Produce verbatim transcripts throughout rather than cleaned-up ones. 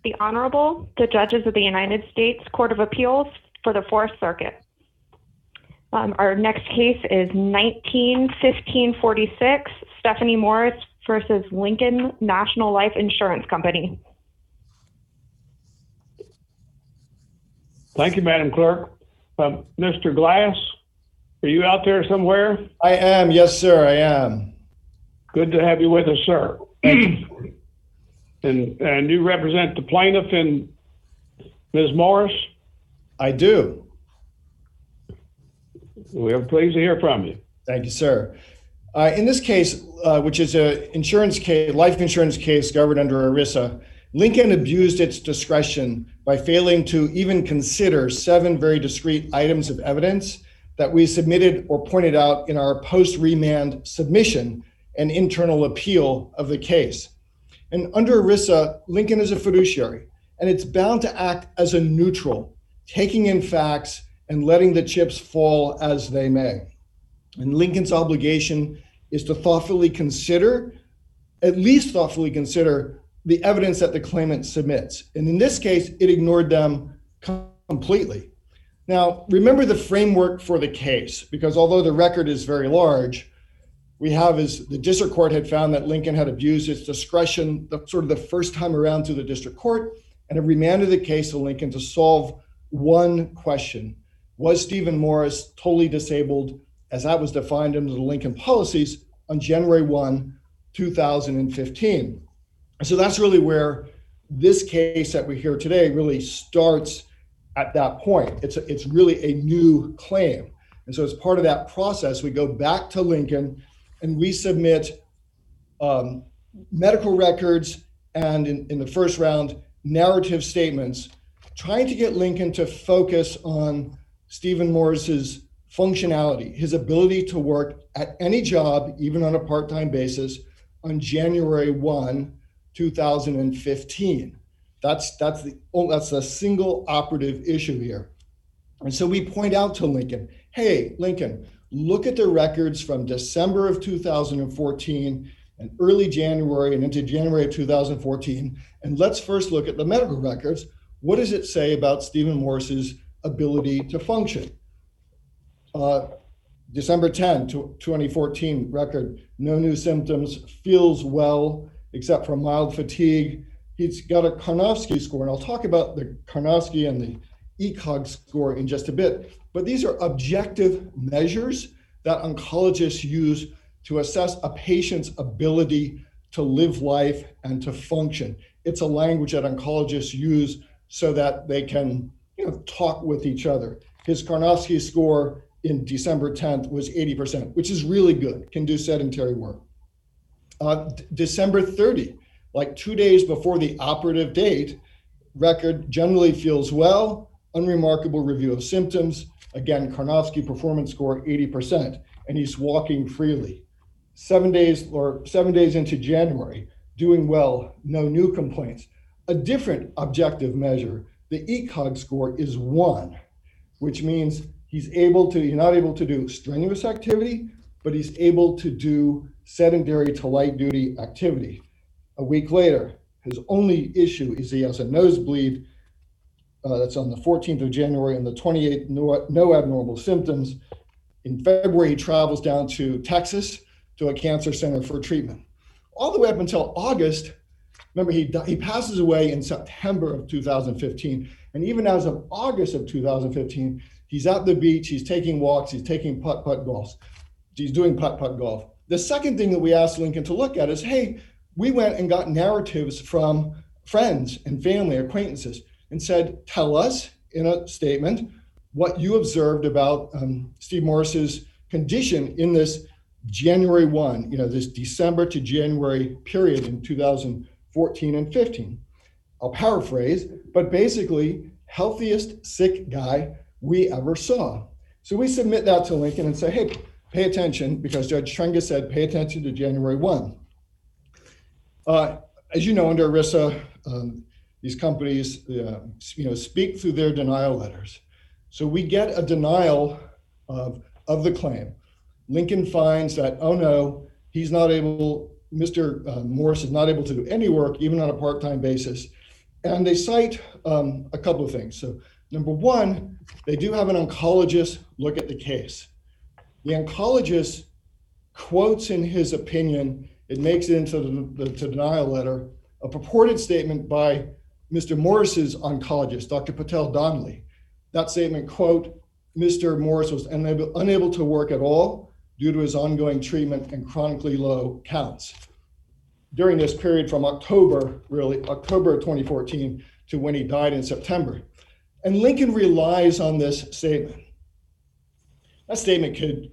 The Honorable, the Judges of the United States Court of Appeals for the Fourth Circuit. Um, our next case is nineteen fifteen forty-six, Stephanie Morris versus Lincoln National Life Insurance Company. Thank you, Madam Clerk. Um, Mister Glass, are you out there somewhere? I am, yes, sir, I am. Good to have you with us, sir. Thank you. And, and you represent the plaintiff and Miz Morris? I do. We're pleased to hear from you. Thank you, sir. Uh, in this case, uh, which is an insurance case, life insurance case governed under ERISA, Lincoln abused its discretion by failing to even consider seven very discrete items of evidence that we submitted or pointed out in our post-remand submission and internal appeal of the case. And under ERISA, Lincoln is a fiduciary, and it's bound to act as a neutral, taking in facts and letting the chips fall as they may. And Lincoln's obligation is to thoughtfully consider, at least thoughtfully consider, the evidence that the claimant submits. And in this case, it ignored them completely. Now, remember the framework for the case, because although the record is very large, we have is the district court had found that Lincoln had abused its discretion the, sort of the first time around to the district court, and it remanded the case to Lincoln to solve one question. Was Stephen Morris totally disabled as that was defined under the Lincoln policies on January first, two thousand fifteen? So that's really where this case that we hear today really starts at that point. It's, a, it's really a new claim. And so as part of that process, we go back to Lincoln and we submit um, medical records and in, in the first round, narrative statements, trying to get Lincoln to focus on Stephen Morris's functionality, his ability to work at any job, even on a part-time basis, on January first, two thousand fifteen. That's that's the that's a single operative issue here. And so we point out to Lincoln, hey, Lincoln, look at the records from December of two thousand fourteen and early January and into January of two thousand fourteen. And let's first look at the medical records. What does it say about Stephen Morris's ability to function? Uh, December tenth, twenty fourteen record, no new symptoms, feels well, except for mild fatigue. He's got a Karnofsky score, and I'll talk about the Karnofsky and the E C O G score in just a bit. But these are objective measures that oncologists use to assess a patient's ability to live life and to function. It's a language that oncologists use so that they can, you know, talk with each other. His Karnofsky score in December tenth was eighty percent, which is really good, can do sedentary work. Uh, D- December thirtieth, like two days before the operative date, record generally feels well, unremarkable review of symptoms. Again, Karnofsky performance score eighty percent, and he's walking freely. Seven days or seven days into January, doing well, no new complaints. A different objective measure, the E C O G score is one, which means he's able to, he's not able to do strenuous activity, but he's able to do sedentary to light duty activity. A week later, his only issue is he has a nosebleed. Uh, that's on the fourteenth of January, and the twenty-eighth, no, no abnormal symptoms. In February, he travels down to Texas to a cancer center for treatment. All the way up until August, remember he, he passes away in September of two thousand fifteen. And even as of August of two thousand fifteen, he's at the beach, he's taking walks, he's taking putt-putt golf. He's doing putt-putt golf. The second thing that we asked Lincoln to look at is, hey, we went and got narratives from friends and family, acquaintances, and said, tell us in a statement what you observed about um, Steve Morris's condition in this January first, you know, this December to January period in two thousand fourteen and fifteen. I'll paraphrase, but basically, healthiest sick guy we ever saw. So we submit that to Lincoln and say, hey, pay attention, because Judge Trenga said, pay attention to January first. Uh, as you know, under ERISA, um, these companies, uh, you know, speak through their denial letters. So we get a denial of, of the claim. Lincoln finds that, oh no, he's not able, Mister Uh, Morris is not able to do any work, even on a part-time basis. And they cite um, a couple of things. So number one, they do have an oncologist look at the case. The oncologist quotes in his opinion, it makes it into the, the to denial letter, a purported statement by Mister Morris's oncologist, Doctor Patel Donnelly. That statement, quote, Mister Morris was unable, unable to work at all due to his ongoing treatment and chronically low counts during this period from October, really, October of twenty fourteen to when he died in September. And Lincoln relies on this statement. That statement could,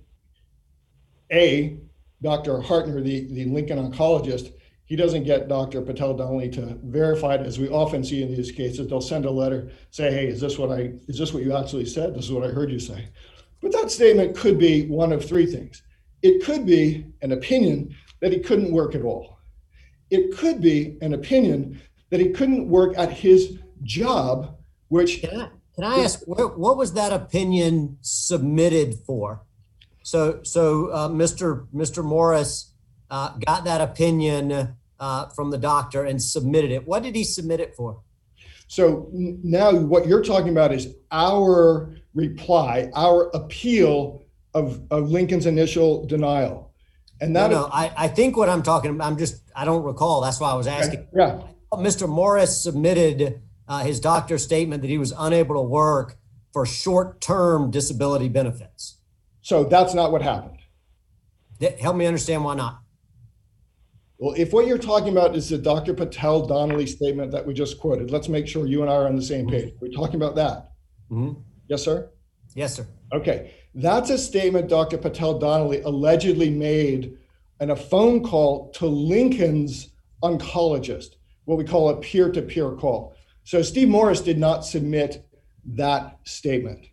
A, Doctor Hartner, the, the Lincoln oncologist, he doesn't get Doctor Patel Donnelly to verify it, as we often see in these cases. They'll send a letter, say, hey, is this what I, is this what you actually said? This is what I heard you say. But that statement could be one of three things. It could be an opinion that he couldn't work at all. It could be an opinion that he couldn't work at his job, which... Can I, can I ask, what, what was that opinion submitted for? So, so uh, Mister Mister Morris uh, got that opinion uh, from the doctor and submitted it. What did he submit it for? So now what you're talking about is our reply, our appeal of, of Lincoln's initial denial. And that no, no I, I think what I'm talking about, I'm just, I don't recall. That's why I was asking. Yeah. Mister Morris submitted uh, his doctor's statement that he was unable to work for short-term disability benefits. So that's not what happened. Help me understand why not. Well, if what you're talking about is the Doctor Patel Donnelly statement that we just quoted, let's make sure you and I are on the same page. We're talking about that. Mm-hmm. Yes, sir? Yes, sir. Okay. That's a statement Doctor Patel Donnelly allegedly made in a phone call to Lincoln's oncologist, what we call a peer-to-peer call. So Steve Morris did not submit that statement.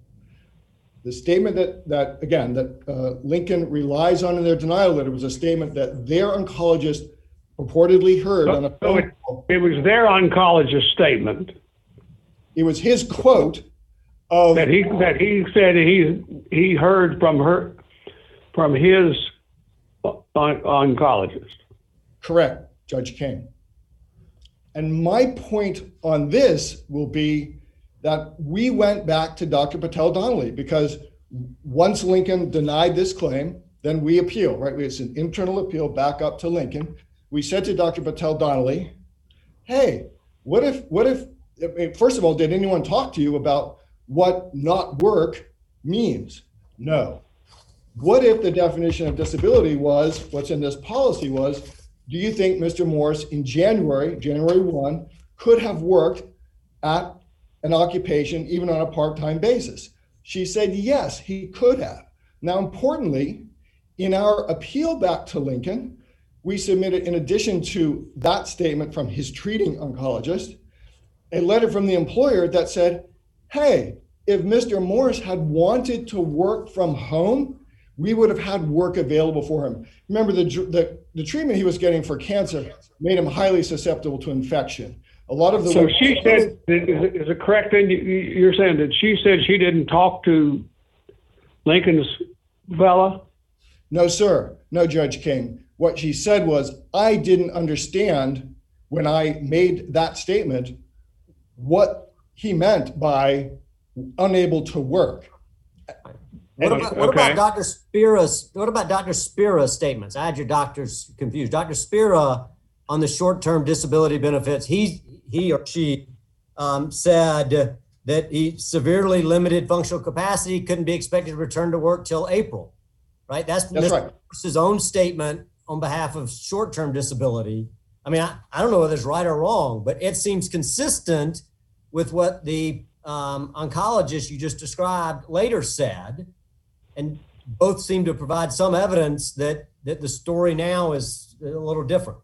The statement that, that again, that uh, Lincoln relies on in their denial letter was a statement that their oncologist purportedly heard on a phone it, call. It was their oncologist statement. It was his quote of that he that he said he he heard from her from his on, oncologist. Correct, Judge King. And my point on this will be that we went back to Doctor Patel Donnelly because once Lincoln denied this claim, then we appeal, right? It's an internal appeal back up to Lincoln. We said to Doctor Patel Donnelly, hey, what if, what if, first of all, did anyone talk to you about what not work means? No. What if the definition of disability was, what's in this policy was, do you think Mister Morris in January, January first, could have worked at an occupation even on a part-time basis? She said, yes, he could have. Now, importantly, in our appeal back to Lincoln, we submitted, in addition to that statement from his treating oncologist, a letter from the employer that said, hey, if Mister Morris had wanted to work from home, we would have had work available for him. Remember, the, the, the treatment he was getting for cancer made him highly susceptible to infection. A lot of the so she said, is it correct then you're saying that she said she didn't talk to Lincoln's fella? No, sir. No, Judge King. What she said was, I didn't understand when I made that statement what he meant by unable to work. What about, what okay. about Doctor Spira's, what about Doctor Spira's statements? I had your doctors confused. Doctor Spira on the short-term disability benefits, he, he or she um, said that he severely limited functional capacity, couldn't be expected to return to work till April, right? That's, That's right. His own statement on behalf of short-term disability. I mean, I, I don't know whether it's right or wrong, but it seems consistent with what the um, oncologist you just described later said. And both seem to provide some evidence that, that the story now is a little different.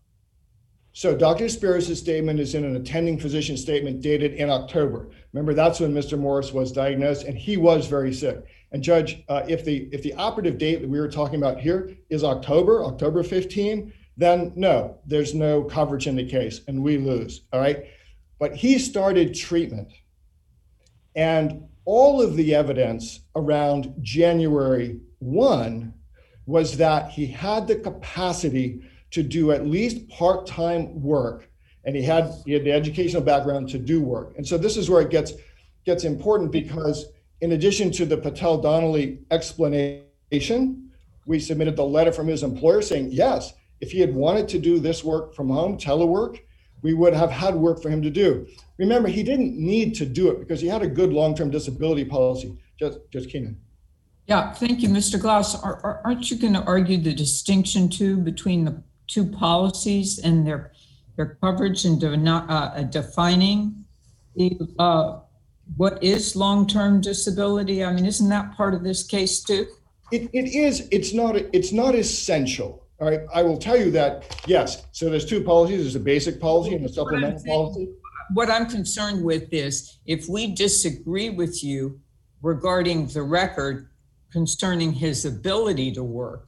So Doctor Spira's statement is in an attending physician statement dated in October. Remember, that's when Mister Morris was diagnosed, and he was very sick. And Judge, uh, if the if the operative date that we were talking about here is October, October fifteenth, then no, there's no coverage in the case, and we lose, all right? But he started treatment, and all of the evidence around January first was that he had the capacity to do at least part-time work and he had he had the educational background to do work. And so this is where it gets gets important, because in addition to the Patel Donnelly explanation, we submitted the letter from his employer saying, yes, if he had wanted to do this work from home, telework, we would have had work for him to do. Remember, he didn't need to do it because he had a good long-term disability policy. Just, just Keenan. Yeah, thank you, Mister Glass. Are, are, aren't you going to argue the distinction too between the two policies and their their coverage and de, not, uh, defining the, uh, what is long-term disability? I mean, isn't that part of this case too? It, it is. It's not. It's not essential. All right. I will tell you that. Yes. So there's two policies. There's a basic policy and a supplemental what policy. What I'm concerned with is if we disagree with you regarding the record concerning his ability to work,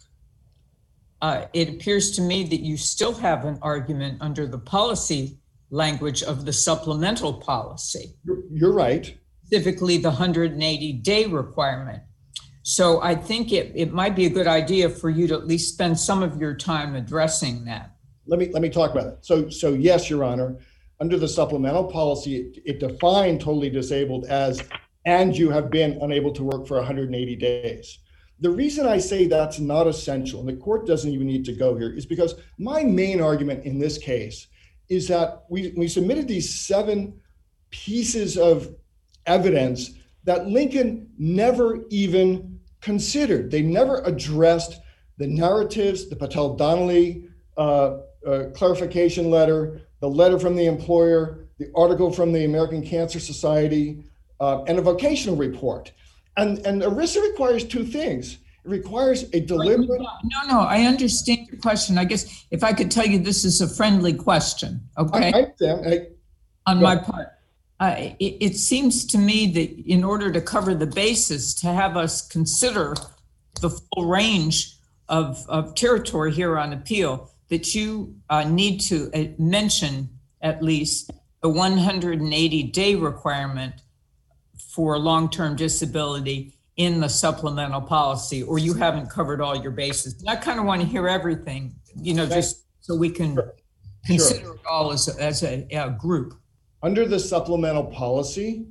uh, it appears to me that you still have an argument under the policy language of the supplemental policy. You're, you're right. Specifically the one hundred eighty day requirement. So I think it, it might be a good idea for you to at least spend some of your time addressing that. Let me let me talk about it. So so yes, Your Honor, under the supplemental policy, it, it defined totally disabled as, and you have been unable to work for one hundred eighty days. The reason I say that's not essential, and the court doesn't even need to go here, is because my main argument in this case is that we, we submitted these seven pieces of evidence that Lincoln never even considered. They never addressed the narratives, the Patel Donnelly uh, uh, clarification letter, the letter from the employer, the article from the American Cancer Society, uh, and a vocational report. And, and ERISA requires two things. It requires a deliberate... No, no, I understand your question. I guess if I could tell you this is a friendly question, okay? I understand. I, On my part. Uh, it, it seems to me that in order to cover the basis, to have us consider the full range of, of territory here on appeal, that you uh, need to uh, mention at least the one hundred eighty day requirement for long-term disability in the supplemental policy, or you haven't covered all your bases. And I kind of want to hear everything, you know, just so we can sure. consider sure. it all as a, as a, a group. Under the supplemental policy,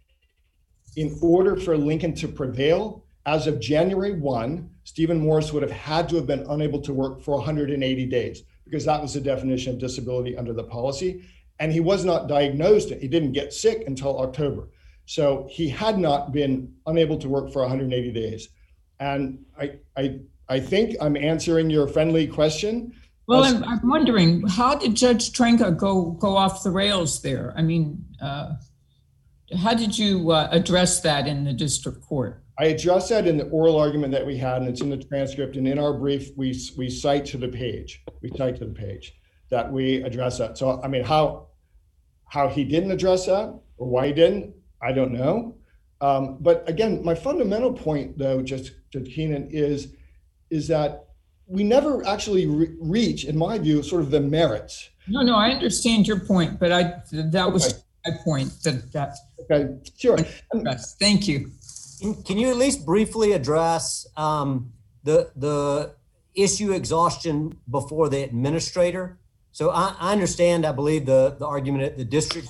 in order for Lincoln to prevail, as of January first, Stephen Morris would have had to have been unable to work for one hundred eighty days, because that was the definition of disability under the policy. And he was not diagnosed. He didn't get sick until October. So he had not been unable to work for one hundred eighty days. And I, I, I think I'm answering your friendly question. Well, I'm, I'm wondering, how did Judge Trenka go go off the rails there? I mean, uh, how did you uh, address that in the district court? I addressed that in the oral argument that we had, and it's in the transcript. And in our brief, we we cite to the page. We cite to the page that we address that. So, I mean, how how he didn't address that, or why he didn't, I don't know. Um, but again, my fundamental point, though, just Judge Keenan, is is that we never actually re- reach, in my view, sort of the merits. No, no, I understand your point, but I that was okay. my point. That, that okay, sure. Thank you. Can you at least briefly address um, the the issue exhaustion before the administrator? So I, I understand, I believe, the, the argument at the district,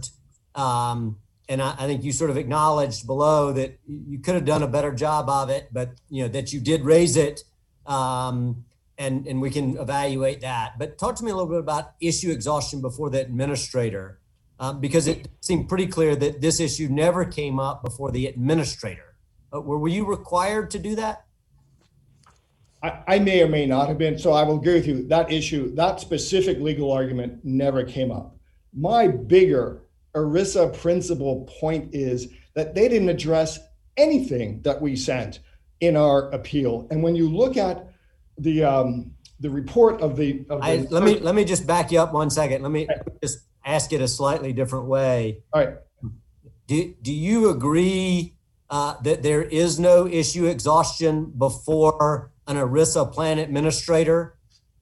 um, and I, I think you sort of acknowledged below that you could have done a better job of it, but you know that you did raise it, um, and and we can evaluate that. But talk to me a little bit about issue exhaustion before the administrator, um, because it seemed pretty clear that this issue never came up before the administrator. Uh, were, were you required to do that? I, I may or may not have been. So I will agree with you. That issue, that specific legal argument never came up. My bigger ERISA principle point is that they didn't address anything that we sent in our appeal. And when you look at the um, the report of the, of the I, let me let me just back you up one second. Let me just ask it a slightly different way. All right. Do do you agree uh, that there is no issue exhaustion before an ERISA plan administrator?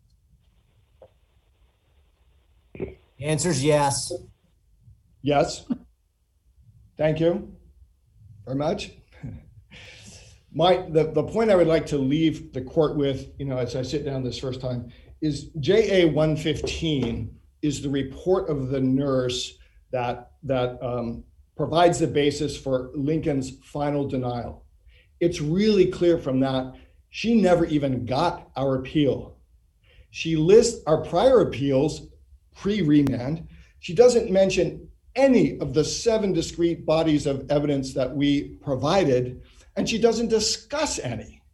The answer is yes. Yes. Thank you very much. My the, the point I would like to leave the court with, you know, as I sit down this first time, is J A one fifteen is the report of the nurse that, that um, provides the basis for Lincoln's final denial. It's really clear from that she never even got our appeal. She lists our prior appeals pre-remand. She doesn't mention any of the seven discrete bodies of evidence that we provided, and she doesn't discuss any.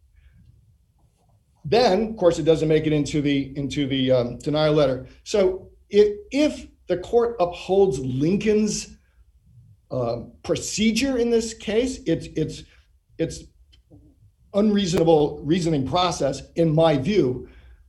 Then, of course, it doesn't make it into the into the um, denial letter. So if, if the court upholds Lincoln's uh, procedure in this case, it's it's it's unreasonable reasoning process, in my view.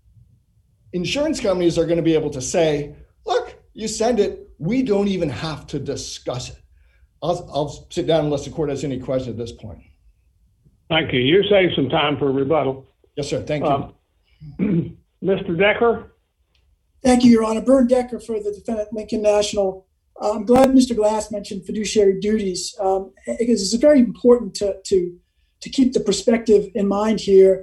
Insurance companies are going to be able to say, look, you send it, we don't even have to discuss it. I'll, I'll sit down unless the court has any questions at this point. Thank you. You saved some time for rebuttal. Yes, sir. Thank you. Um, Mister Decker? Thank you, Your Honor. Bern Decker for the defendant, Lincoln National. Uh, I'm glad Mister Glass mentioned fiduciary duties, um, because it's very important to, to, to keep the perspective in mind here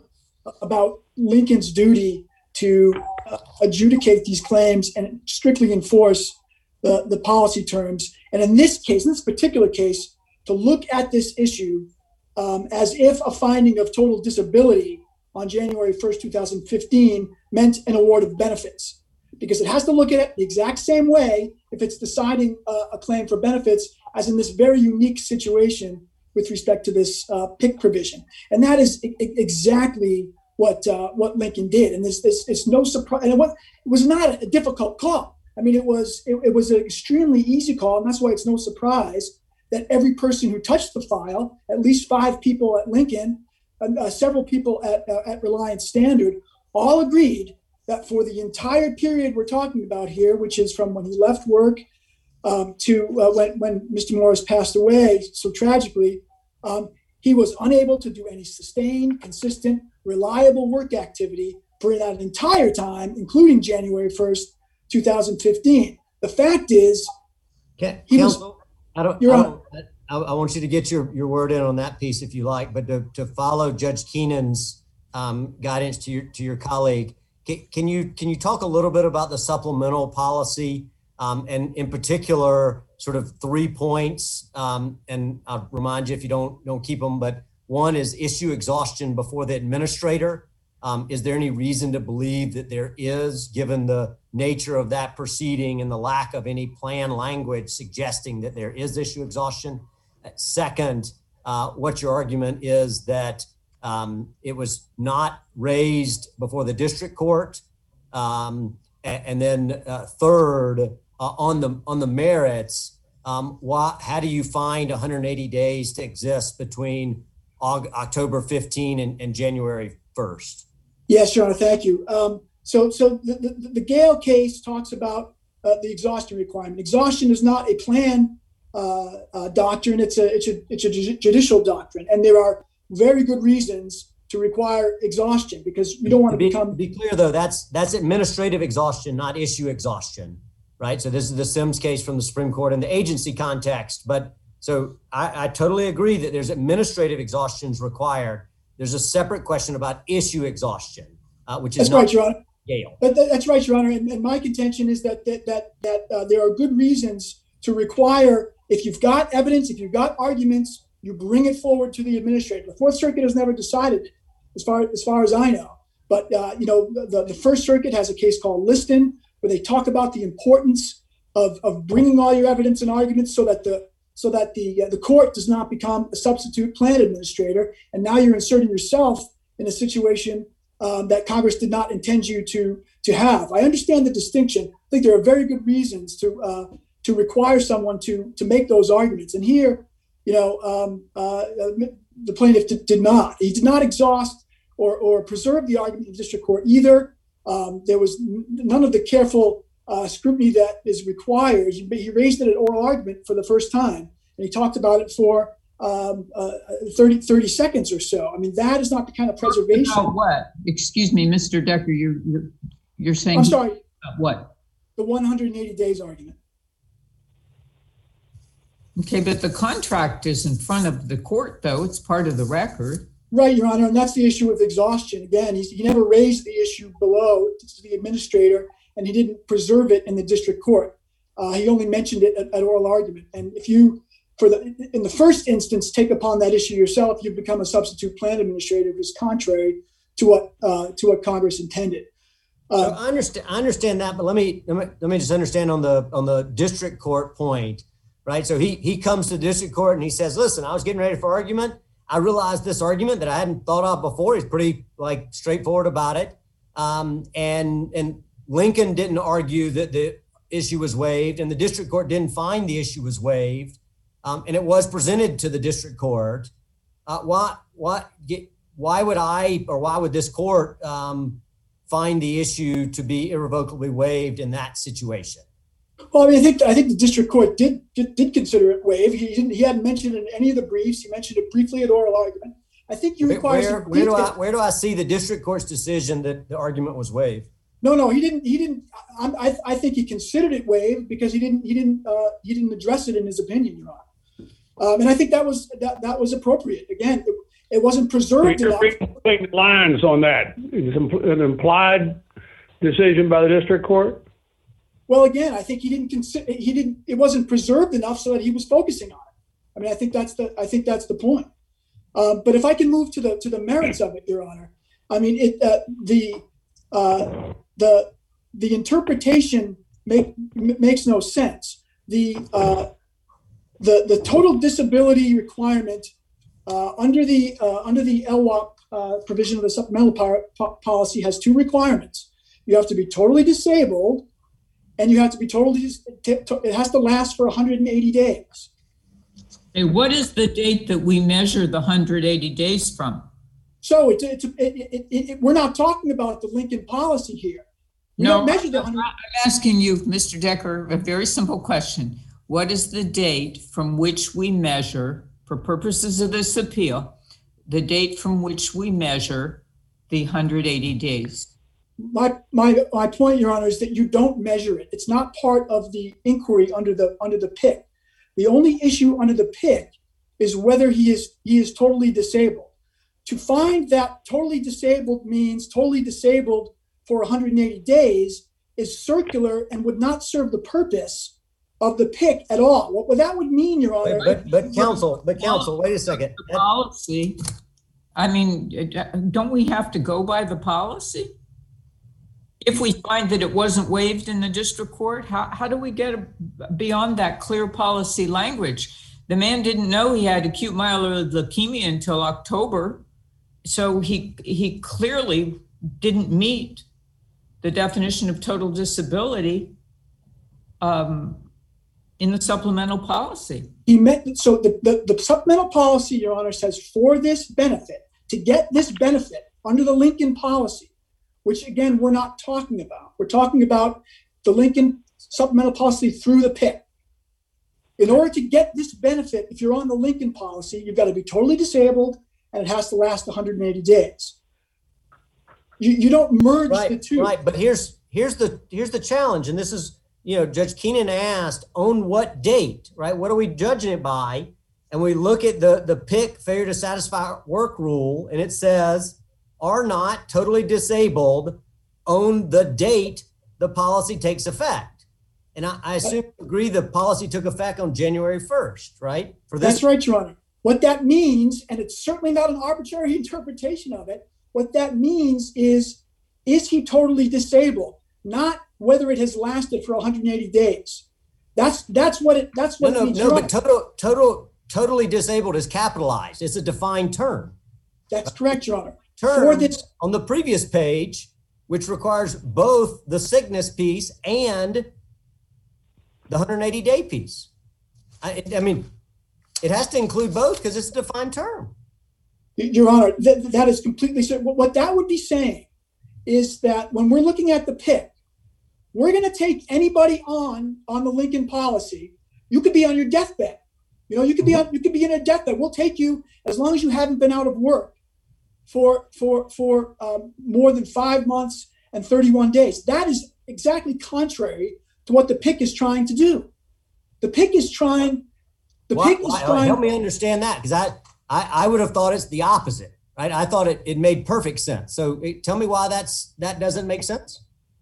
about Lincoln's duty to uh, adjudicate these claims and strictly enforce the, the policy terms. And in this case, in this particular case, to look at this issue um, as if a finding of total disability on January first, two thousand fifteen meant an award of benefits, because it has to look at it the exact same way if it's deciding uh, a claim for benefits as in this very unique situation with respect to this uh, P I C provision. And that is I- exactly what uh, what Lincoln did. And this, this it's no surprise. And it was, it was not a difficult call. I mean, it was it, it was an extremely easy call, and that's why it's no surprise that every person who touched the file, at least five people at Lincoln, uh, several people at uh, at Reliance Standard, all agreed that for the entire period we're talking about here, which is from when he left work um, to uh, when when Mister Morris passed away so tragically, um, he was unable to do any sustained, consistent, reliable work activity for that entire time, including January first, two thousand fifteen. The fact is, Can, he counsel, was, I don't, I, don't I, I want you to get your, your word in on that piece if you like, but to, to follow Judge Keenan's um, guidance to your to your colleague, can, can you can you talk a little bit about the supplemental policy um, and in particular, sort of three points? Um, and I'll remind you if you don't don't keep them, but one is issue exhaustion before the administrator. Um, is there any reason to believe that there is, given the nature of that proceeding and the lack of any plan language suggesting that there is issue exhaustion? Second, uh, what your argument is that um, it was not raised before the district court, um, and, and then uh, third, uh, on the on the merits, um, why, how do you find one hundred eighty days to exist between October fifteenth and, and January first? Yes, Your Honor, thank you. Um, so, so the, the, the Gale case talks about uh, the exhaustion requirement. Exhaustion is not a plan uh, uh, doctrine; it's a it's a it's a judicial doctrine, and there are very good reasons to require exhaustion because we don't want to be, become. Be clear though, that's that's administrative exhaustion, not issue exhaustion, right? So this is the Sims case from the Supreme Court in the agency context, but. So I, I totally agree that there's administrative exhaustions required. There's a separate question about issue exhaustion, uh, which is that's not right, Your Honor. Gale. That, that, that's right, Your Honor. And, and my contention is that that that, that uh, there are good reasons to require, if you've got evidence, if you've got arguments, you bring it forward to the administrator. The Fourth Circuit has never decided, as far as far as I know. But uh, you know, the, the First Circuit has a case called Liston, where they talk about the importance of of bringing all your evidence and arguments so that the so that the uh, the court does not become a substitute plan administrator. And now you're inserting yourself in a situation um, that Congress did not intend you to to have. I understand the distinction. I think there are very good reasons to uh, to require someone to to make those arguments. And here, you know, um, uh, the plaintiff did, did not. He did not exhaust or or preserve the argument in the district court either. Um, there was n- none of the careful Uh, scrutiny that is required. He, he raised it at oral argument for the first time, and he talked about it for um, uh, thirty, thirty seconds or so. I mean, that is not the kind of preservation. About what? Excuse me, Mister Decker, you're you're, you're saying. I'm sorry. What? The one hundred eighty days argument. Okay, but the contract is in front of the court, though. It's part of the record. Right, Your Honor, and that's the issue with exhaustion. Again, he's, he never raised the issue below to the administrator. and he didn't preserve it in the district court. Uh, he only mentioned it at, at oral argument. And if you, for the in the first instance, take upon that issue yourself, you become a substitute plan administrator, which is contrary to what uh, to what Congress intended. Uh, so I understand. I understand that, but let me, let me let me just understand on the on the district court point, right? So he he comes to the district court and he says, "Listen, I was getting ready for argument. I realized this argument that I hadn't thought of before. He's pretty like straightforward about it, um, and and Lincoln didn't argue that the issue was waived, and the district court didn't find the issue was waived, um, and it was presented to the district court. Uh, why why why would I or why would this court um, find the issue to be irrevocably waived in that situation? Well, I mean, I think I think the district court did did, did consider it waived. He didn't. He hadn't mentioned it in any of the briefs. He mentioned it briefly at oral argument. I think you require. Where, where do I where do I see the district court's decision that the argument was waived? No, no, he didn't. He didn't. I, I, I think he considered it waived because he didn't. He didn't. Uh, he didn't address it in his opinion, Your Honor. Um, and I think that was that that was appropriate. Again, it, it wasn't preserved You're enough. reading lines on that. It's an implied decision by the district court. Well, again, I think he didn't consider. He didn't. It wasn't preserved enough so that he was focusing on it. I mean, I think that's the. I think that's the point. Um, but if I can move to the to the merits of it, Your Honor. I mean, it uh, the. Uh, the the interpretation make, makes no sense. The uh, the the total disability requirement uh, under the uh, under the L W O P uh, provision of the supplemental power, po- policy has two requirements. You have to be totally disabled, and you have to be totally. T- t- it has to last for one hundred eighty days. Hey, what is the date that we measure the one hundred eighty days from? So it's it's it, it, it, it, we're not talking about the Lincoln policy here. We no, don't measure the I'm asking you, Mister Decker, a very simple question. What is the date from which we measure, for purposes of this appeal, the date from which we measure the one hundred eighty days? My my my point, Your Honor, is that you don't measure it. It's not part of the inquiry under the under the P I C. The only issue under the P I C is whether he is he is totally disabled. To find that totally disabled means totally disabled for one hundred eighty days is circular and would not serve the purpose of the P I C at all. What, what that would mean, Your Honor. But, but, but counsel, but counsel, wait a second. The policy. I mean, don't we have to go by the policy? If we find that it wasn't waived in the district court, how, how do we get beyond that clear policy language? The man didn't know he had acute myeloid leukemia until October. So he he clearly didn't meet the definition of total disability um, in the supplemental policy. He meant, so the, the, the supplemental policy, Your Honor, says for this benefit, to get this benefit under the Lincoln policy, which again, we're not talking about. We're talking about the Lincoln supplemental policy through the P I C. In order to get this benefit, if you're on the Lincoln policy, you've got to be totally disabled and it has to last one hundred eighty days. You, you don't merge right, the two. Right, but here's here's the here's the challenge, and this is, you know, Judge Keenan asked, on what date, right? What are we judging it by? And we look at the, the P I C failure to satisfy work rule, and it says, are not totally disabled on the date the policy takes effect. And I, I assume you agree the policy took effect on January first, right? For this. That's right, Your Honor. What that means, and it's certainly not an arbitrary interpretation of it, what that means is, is he totally disabled? Not whether it has lasted for one hundred eighty days. That's that's what it that's what no, it no, means. No, but total total totally disabled is capitalized. It's a defined term. That's correct, Your Honor. Term For this, on the previous page, which requires both the sickness piece and the one hundred eighty day piece. I, I mean, it has to include both because it's a defined term. Your Honor, that, that is completely certain. What that would be saying is that when we're looking at the P I C, we're going to take anybody on on the Lincoln policy. You could be on your deathbed. You know, you could be on, you could be in a deathbed. We'll take you as long as you haven't been out of work for for for um, more than five months and thirty-one days. That is exactly contrary to what the P I C is trying to do. The P I C is trying. The Why, P I C is why, trying. help me understand that, because I, I I would have thought it's the opposite, right? I thought it, it made perfect sense. So it, tell me why that's that doesn't make sense.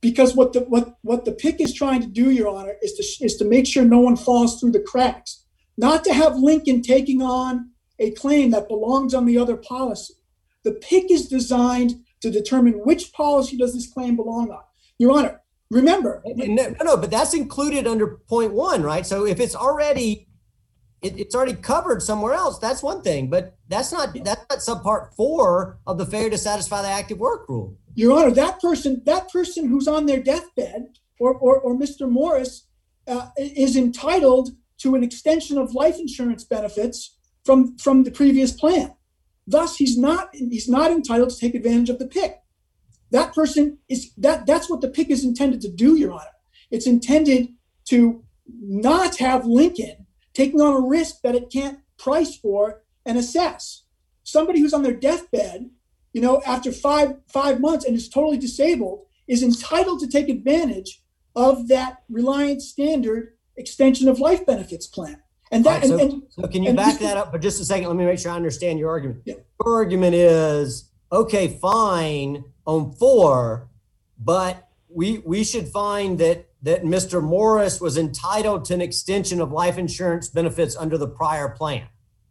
because what the what what the P I C is trying to do, Your Honor, is to is to make sure no one falls through the cracks, not to have Lincoln taking on a claim that belongs on the other policy. The P I C is designed to determine which policy does this claim belong on. Your Honor, remember. No, no, but that's included under point one, right? So if it's already, it, it's already covered somewhere else, that's one thing, but that's not, that's not subpart four of the failure to satisfy the active work rule. Your Honor, that person, that person who's on their deathbed, or, or, or Mister Morris, uh, is entitled to an extension of life insurance benefits from, from the previous plan. Thus, he's not he's not entitled to take advantage of the P I C. That person is that that's what the P I C is intended to do, Your Honor. It's intended to not have Lincoln taking on a risk that it can't price for and assess. Somebody who's on their deathbed, you know, after five five months and is totally disabled, is entitled to take advantage of that Reliance Standard extension of life benefits plan. And that, right, so, and, and, so can you back that up for just a second? Let me make sure I understand your argument. Yeah. Your argument is, okay, fine on four, but we we should find that that Mister Morris was entitled to an extension of life insurance benefits under the prior plan.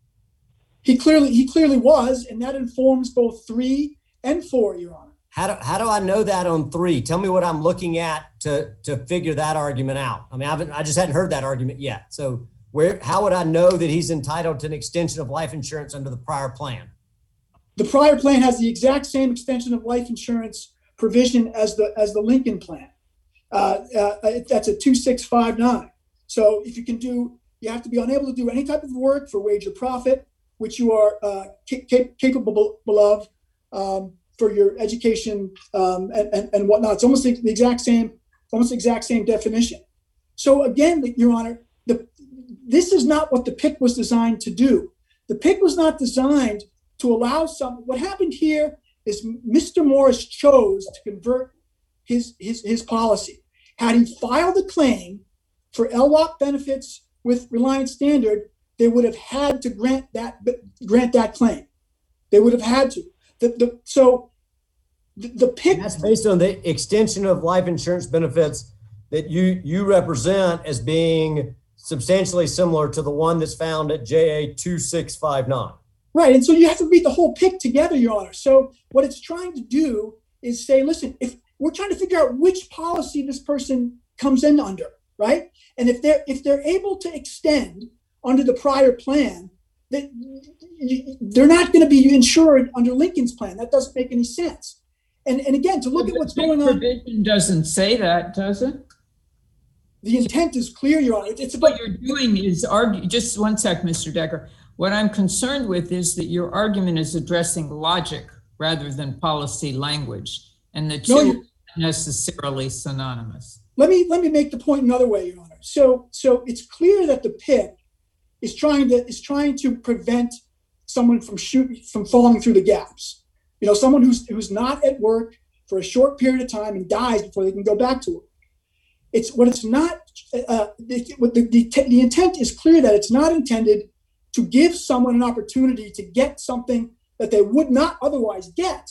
He clearly he clearly was, and that informs both three and four, Your Honor. How do how do I know that on three? Tell me what I'm looking at to to figure that argument out. I mean, I haven't I just hadn't heard that argument yet. So where how would I know that he's entitled to an extension of life insurance under the prior plan? The prior plan has the exact same extension of life insurance provision as the as the Lincoln plan. Uh, uh, that's a two six five nine. So if you can do, you have to be unable to do any type of work for wage or profit, which you are uh, ca- capable of um, for your education um, and, and, and whatnot. It's almost the exact same, almost the exact same definition. So again, Your Honor, the this is not what the P I C was designed to do. The P I C was not designed to allow some. What happened here is Mister Morris chose to convert his his his policy. Had he filed a claim for L W O P benefits with Reliance Standard, they would have had to grant that grant that claim. They would have had to. The, the, so the, the P I C. That's based on the extension of life insurance benefits that you you represent as being substantially similar to the one that's found at J A two six five nine. Right, and so you have to read the whole P I C together, Your Honor. So what it's trying to do is say, listen, if we're trying to figure out which policy this person comes in under, right? And if they're if they're able to extend under the prior plan, that they're not going to be insured under Lincoln's plan. That doesn't make any sense. And and again, to look but at what's going on, provision doesn't say that, does it? The intent is clear, Your Honor. It's about, what you're doing is argue. Just one sec, Mister Decker. What I'm concerned with is that your argument is addressing logic rather than policy language, and the two no, are necessarily synonymous. Let me let me make the point another way, Your Honor. So so it's clear that the P I C is trying to is trying to prevent someone from shooting from falling through the gaps. You know, someone who's who's not at work for a short period of time and dies before they can go back to work. It's what it's not. Uh, the, the, the, the intent is clear that it's not intended to give someone an opportunity to get something that they would not otherwise get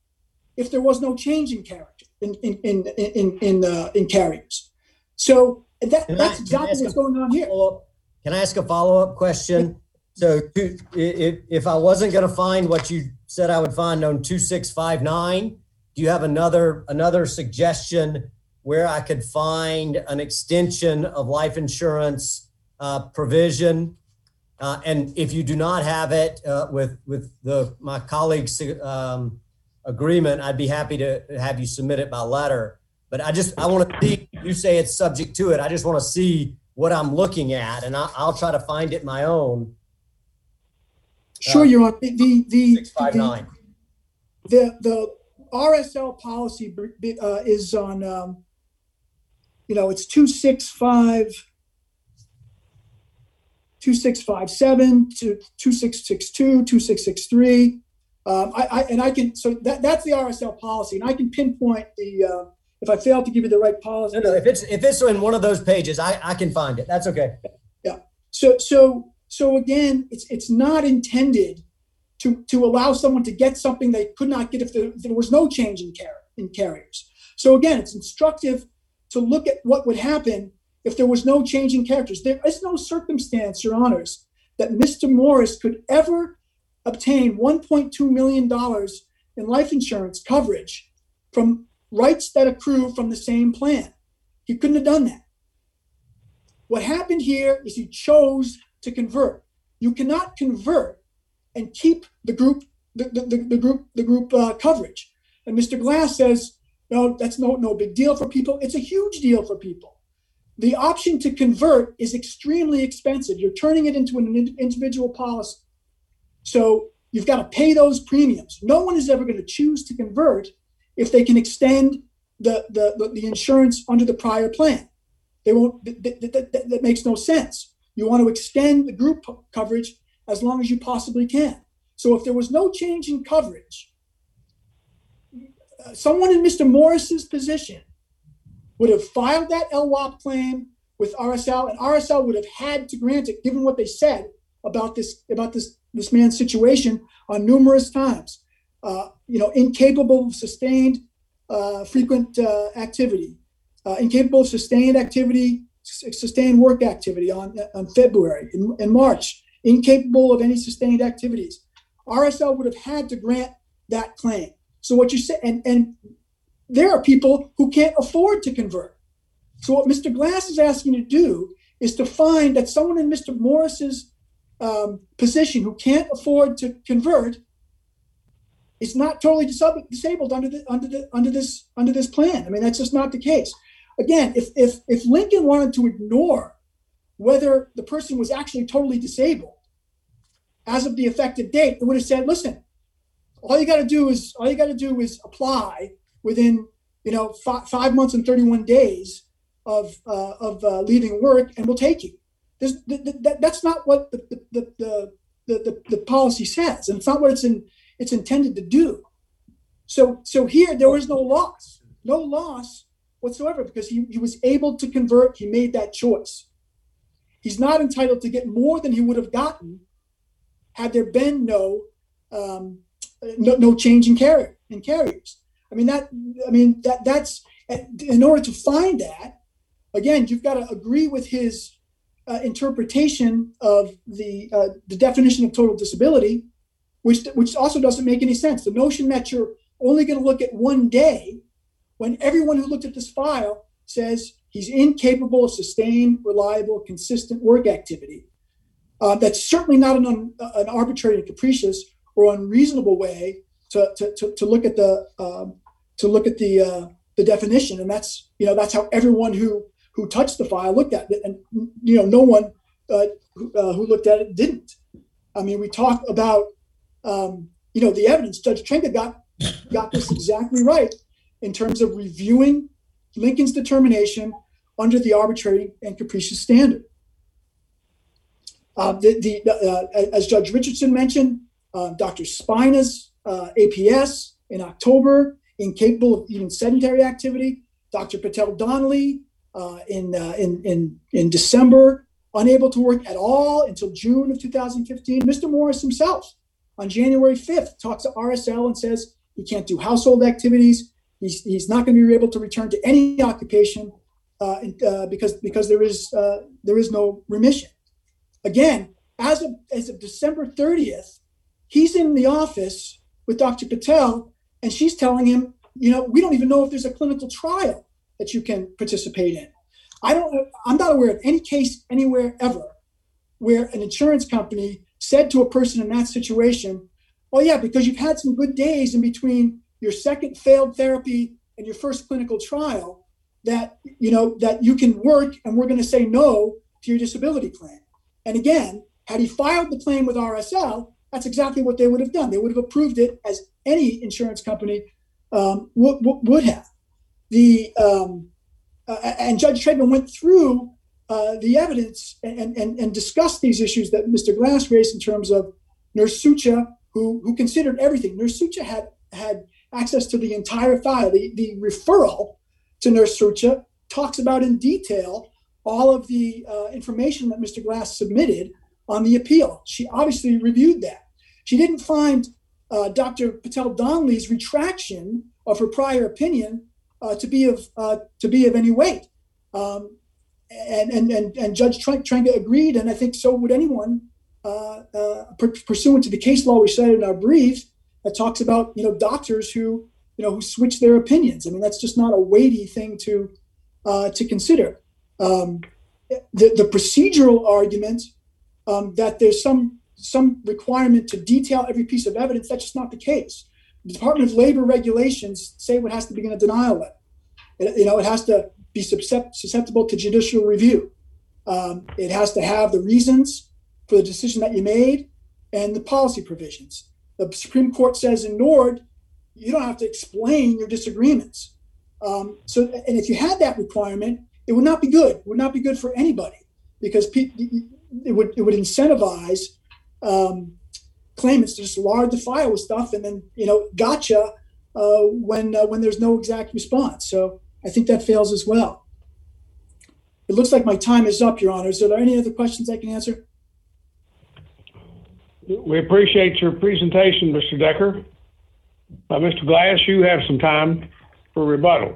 if there was no change in character in in in in in, uh, in carriers. So that, that's I, exactly what's going on here. Can I ask a follow-up question? So to, if if I wasn't going to find what you said I would find on two six five nine, do you have another another suggestion where I could find an extension of life insurance uh, provision? Uh, and if you do not have it uh, with with the my colleagues' um, agreement, I'd be happy to have you submit it by letter. But I just I want to see. You say it's subject to it. I just want to see what I'm looking at, and I, I'll try to find it my own. Sure, uh, Your Honor. The the six five nine. The the R S L policy uh, is on. Um, you know, it's two six five. two six five seven, two six six two, two six six three. Um, I, I and I can so that that's the R S L policy, and I can pinpoint the uh, if I fail to give you the right policy. No, no, if it's if it's in one of those pages, I, I can find it. That's okay. Yeah. So so so again, it's it's not intended to to allow someone to get something they could not get if there, if there was no change in car in carriers. So again, it's instructive to look at what would happen if there was no change in characters. There is no circumstance, Your Honors, that Mister Morris could ever obtain one point two million dollars in life insurance coverage from rights that accrue from the same plan. He couldn't have done that. What happened here is he chose to convert. You cannot convert and keep the group, the, the, the, the group, the group uh, coverage. And Mister Glass says, no, that's no, no big deal for people. It's a huge deal for people. The option to convert is extremely expensive. You're turning it into an individual policy. So you've got to pay those premiums. No one is ever going to choose to convert if they can extend the, the, the insurance under the prior plan. They won't, that, that, that, that makes no sense. You want to extend the group coverage as long as you possibly can. So if there was no change in coverage, uh, someone in Mister Morris's position would have filed that L W O P claim with R S L, and R S L would have had to grant it, given what they said about this about this this man's situation on numerous times. Uh, you know, incapable of sustained uh, frequent uh, activity, uh, incapable of sustained activity, sustained work activity on on February and, and March, incapable of any sustained activities. R S L would have had to grant that claim. So what you say, and and there are people who can't afford to convert. So what Mister Glass is asking you to do is to find that someone in Mister Morris's um, position who can't afford to convert is not totally dis- disabled under the under the under this under this plan. I mean, that's just not the case. Again, if if if Lincoln wanted to ignore whether the person was actually totally disabled as of the effective date, it would have said, "Listen, all you got to do is all you got to do is apply within, you know, five, five months and thirty-one days of uh, of uh, leaving work, and we'll take you." This, th- th- that, that's not what the the, the the the the policy says, and it's not what it's in it's intended to do. So so here there was no loss, no loss whatsoever, because he, he was able to convert. He made that choice. He's not entitled to get more than he would have gotten had there been no um, no, no change in carrier in carriers. I mean that. I mean that. That's in order to find that. Again, you've got to agree with his uh, interpretation of the uh, the definition of total disability, which which also doesn't make any sense. The notion that you're only going to look at one day, when everyone who looked at this file says he's incapable of sustained, reliable, consistent work activity. Uh, that's certainly not an, un, an arbitrary and capricious or unreasonable way to to, to, to look at the um, to look at the uh, the definition, and that's you know that's how everyone who who touched the file looked at it, and you know no one uh, who, uh, who looked at it didn't. I mean, we talk about um, you know the evidence. Judge Trenka got got this exactly right in terms of reviewing Lincoln's determination under the arbitrary and capricious standard. Uh, the, the, uh, as Judge Richardson mentioned, uh, Doctor Spina's uh, A P S in October, incapable of even sedentary activity. Doctor Patel Donnelly uh, in, uh, in in in December, unable to work at all until June of two thousand fifteen. Mister Morris himself, on January fifth, talks to R S L and says he can't do household activities. He's he's not going to be able to return to any occupation uh, uh, because because there is uh, there is no remission. Again, as of as of December thirtieth, he's in the office with Doctor Patel, and she's telling him, you know, we don't even know if there's a clinical trial that you can participate in. I don't. I'm not aware of any case anywhere ever where an insurance company said to a person in that situation, "Oh yeah, because you've had some good days in between your second failed therapy and your first clinical trial, that you know that you can work, and we're going to say no to your disability claim." And again, had he filed the claim with R S L, that's exactly what they would have done. They would have approved it as any insurance company um, w- w- would have. The um, uh, and Judge Tredman went through uh, the evidence and, and and discussed these issues that Mister Glass raised in terms of Nurse Sucha, who who considered everything. Nurse Sucha had had access to the entire file. The the referral to Nurse Sucha talks about in detail all of the uh, information that Mister Glass submitted on the appeal. She obviously reviewed that. She didn't find uh, Doctor Patel Donnelly's retraction of her prior opinion uh, to be of uh, to be of any weight. Um, and, and and and Judge Trenga agreed, and I think so would anyone, uh, uh, pursuant to the case law we cited in our brief that talks about you know doctors who you know who switch their opinions. I mean, that's just not a weighty thing to uh, to consider. Um, the the procedural argument um, that there's some some requirement to detail every piece of evidence, that's just not the case. The Department of Labor regulations say what has to be in a denial letter. It, you know, it has to be susceptible to judicial review. Um, it has to have the reasons for the decision that you made and the policy provisions. The Supreme Court says in Nord, you don't have to explain your disagreements. Um, so, and if you had that requirement, it would not be good. It would not be good for anybody because pe- it would it would incentivize um, claimants to just lard the file with stuff and then you know gotcha uh, when uh, when there's no exact response. So I think that fails as well. It looks like my time is up, Your Honors. Are there any other questions I can answer? We appreciate your presentation, Mister Decker. Uh, Mister Glass, you have some time for rebuttal.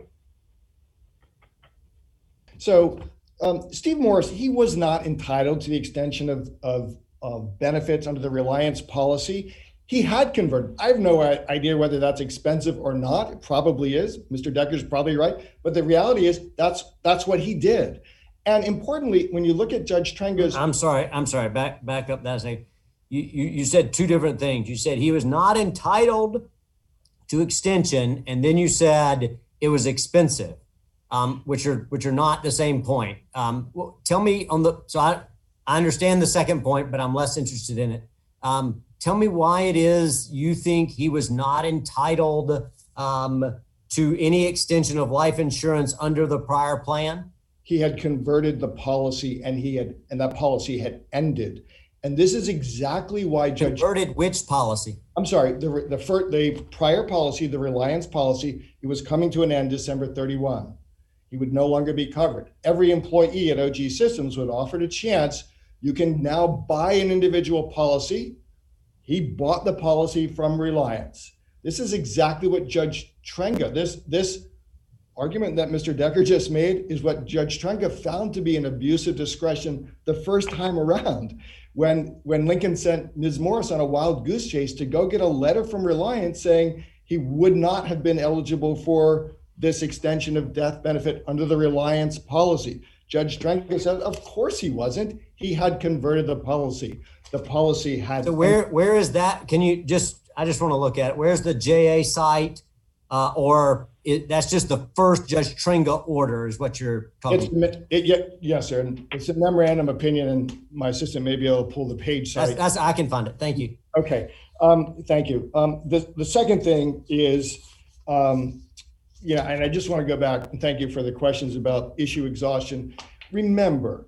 So um, Steve Morris, he was not entitled to the extension of, of, of benefits under the Reliance policy. He had converted. I have no idea whether that's expensive or not. It probably is. Mister Decker's probably right. But the reality is that's that's what he did. And importantly, when you look at Judge Trenga's... I'm sorry. I'm sorry. Back back up that second. You, you, you said two different things. You said he was not entitled to extension, and then you said it was expensive, um, which are which are not the same point. Um, well, tell me on the... So I, I understand the second point, but I'm less interested in it. Um, Tell me why it is you think he was not entitled um, to any extension of life insurance under the prior plan? He had converted the policy and he had, and that policy had ended. And this is exactly why Judge... Converted which policy? I'm sorry, the, the, first, the prior policy, the Reliance policy, it was coming to an end December thirty-first. He would no longer be covered. Every employee at O G Systems would offer a chance. You can now buy an individual policy. He bought the policy from Reliance. This is exactly what Judge Trenga, this, this argument that Mister Decker just made is what Judge Trenga found to be an abuse of discretion the first time around when, when Lincoln sent Miz Morris on a wild goose chase to go get a letter from Reliance saying he would not have been eligible for this extension of death benefit under the Reliance policy. Judge Trenga said, of course he wasn't. He had converted the policy. The policy had. So where where is that? Can you just, I just want to look at it. Where's the J A site? Uh, or it, that's just the first Judge Trenga order is what you're talking it's, about? It, it, yes, sir. And it's a memorandum opinion and my assistant may be able to pull the page site. That's, that's I can find it. Thank you. Okay. Um, thank you. Um, the, the second thing is, um, yeah, and I just want to go back and thank you for the questions about issue exhaustion. Remember,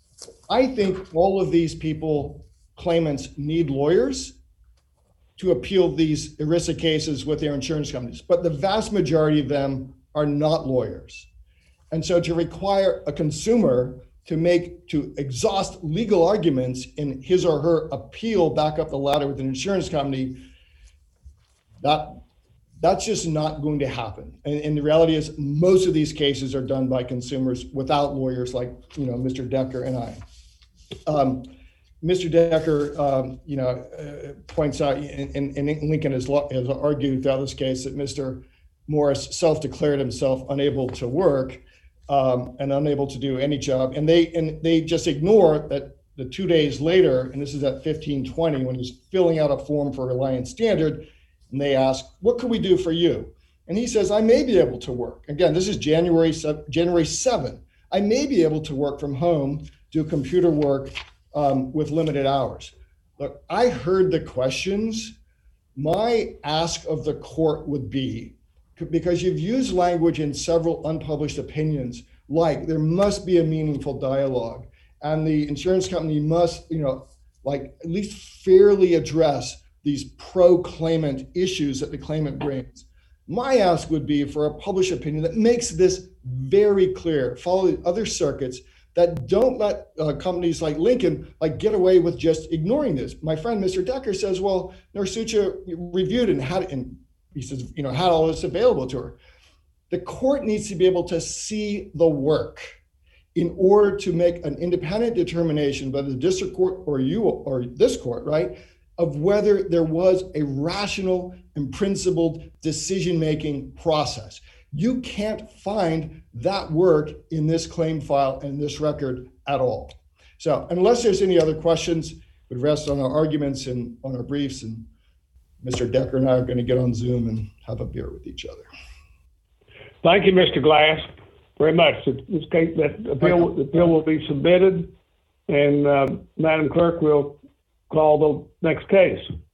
I think all of these people, claimants, need lawyers to appeal these ERISA cases with their insurance companies, but the vast majority of them are not lawyers. And so to require a consumer to make, to exhaust legal arguments in his or her appeal back up the ladder with an insurance company, that that's just not going to happen. And, and the reality is most of these cases are done by consumers without lawyers like, you know, Mister Decker and I. Um, Mister Decker, um, you know, uh, points out, and, and Lincoln has, has argued throughout this case that Mister Morris self-declared himself unable to work um, and unable to do any job, and they and they just ignore that the two days later, and this is at fifteen twenty when he's filling out a form for Reliance Standard, and they ask, "What can we do for you?" And he says, "I may be able to work." Again, this is January January seventh. I may be able to work from home, do computer work. Um, with limited hours. Look, I heard the questions. My ask of the court would be, because you've used language in several unpublished opinions, like there must be a meaningful dialogue and the insurance company must, you know, like at least fairly address these pro-claimant issues that the claimant brings. My ask would be for a published opinion that makes this very clear, follow the other circuits that don't let uh, companies like Lincoln like get away with just ignoring this. My friend, Mister Decker, says, well, Norsucha reviewed and had, and he says, you know, had all this available to her. The court needs to be able to see the work in order to make an independent determination, whether the district court or you or this court, right, of whether there was a rational and principled decision-making process. You can't find that work in this claim file and this record at all. So unless there's any other questions, we'd rest on our arguments and on our briefs, and Mister Decker and I are going to get on Zoom and have a beer with each other. Thank you, Mister Glass, very much. This case, that appeal, the appeal will be submitted, and uh, Madam Clerk will call the next case.